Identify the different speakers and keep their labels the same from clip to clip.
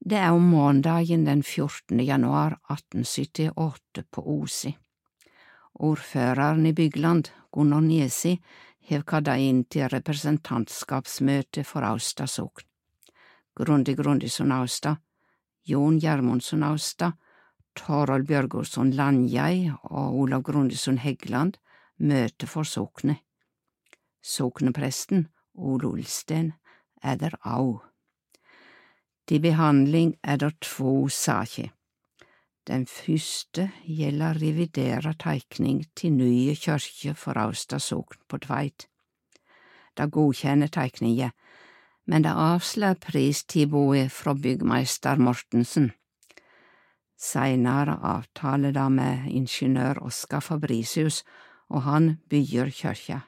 Speaker 1: Det om måndagen den 14. januar 1878 på Osi. Ordføreren i Bygland, Gunnar Niesi, hev kadda inn til representantskapsmøte for Austad sokn. Grundig Grundisson Austad, Jon Gjermundsson Austad, Torald Bjørgårdsson Landjei og Olav Grundisson Heggeland møte for soknet. Soknepresten, Ole Ulsten, der au. Til behandling der 2 saker. Den første gjelder revidera teikning til nye kyrkje for Austad sokn på Tveit. Da godkjenner teikninga, men det avslår pristilbodet fra byggmeister Mortensen. Seinere avtaler det med ingeniør Oskar Fabricius, og han bygger kyrkja.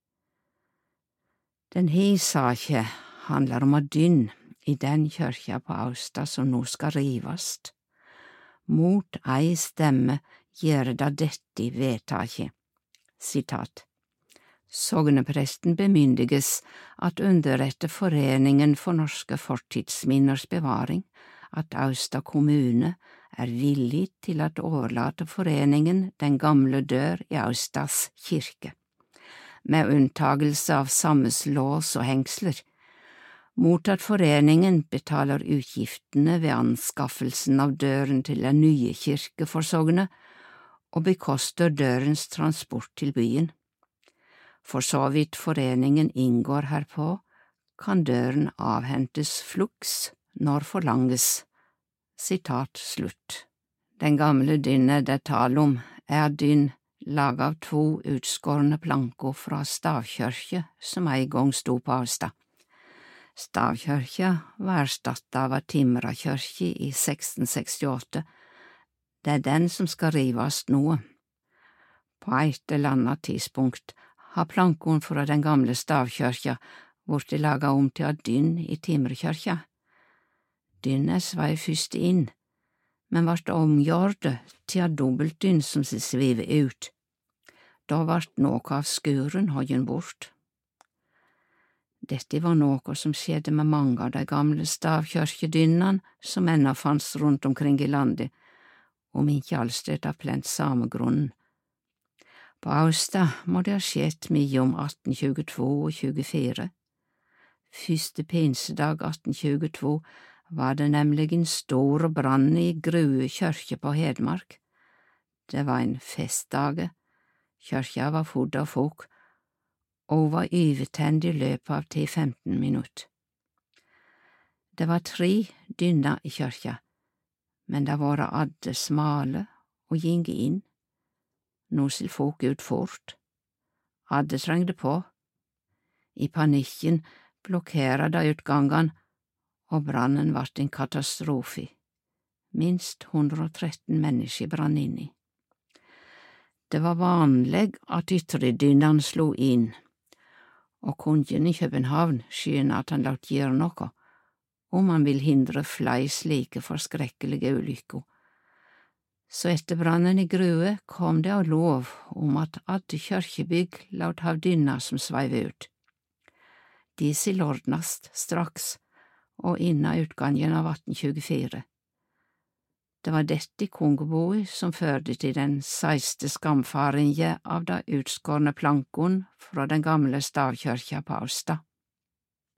Speaker 1: Denne saka handler om dynn i den kyrkja på Austad som nå skal rivast. Mot ei stemme gjør det dette vedtaket. Sitat. Sognepresten bemyndiges at underrette Foreningen for norske fortidsminners bevaring at Austad kommune villig til at overlate foreningen den gamle dør i Austads kirke, med unntagelse av sammeslås og hengsler, mot at foreningen betaler utgiftene ved anskaffelsen av døren til den nye kirke for sognet, og bekoster dørens transport til byen. For så vidt foreningen inngår herpå, kan døren avhentes flux når forlanges. Sitat slutt. Den gamle dynne det tal om dynn laget av 2 utskårne planker fra stavkyrkje som en gang sto på Austad. Stavkyrkja var erstattet av en timrakyrkje i 1668. Det den som skal rivast nå. På et eller annet tidspunkt har plankene fra den gamle stavkyrkja blitt laget om til en dynn i timrekyrkja. Dynne svei først inn, men ble omgjort til en dobbeltdynn som sviver ut. Da ble noe av skuren hoggen bort. Dette var noe som skjedde med mange av de gamle stavkyrkjedynnene som ennå fanns rundt omkring i landet, om ikke allsted av plent samme grunnen. På Austad må det ha skjedd mellom 1822 og 24. Første pinsedag 1822 var det nemlig en stor brann i Grue kyrkje på Hedmark. Det var en festdag. Kyrkja var full av folk, og var overtent i løpet av 10–15 minutter. Det var 3 dynner i kyrkja, men det var adde smale og ginge inn. Nå ser folk ut fort. Adde trengte på. I panikken blokkerer de utgangene, og brannen ble en katastrofe. Minst 113 mennesker brann inni. Det var vanlig at ytredynnene slo inn, og kongen i København skjønner at han lot gjøre noe, om han vil hindre flere slike forskrekkelige ulykker. Så etter brannen i Grue kom det av lov om at alle kyrkjebygg lot ha dynner som sveiv ut. De skal ordnast straks, og innen utgangen av 1824. Det var dette kongeboet som førte til den 16. skamfaringen av de utskårne plankene fra den gamle stavkyrkja på Austad.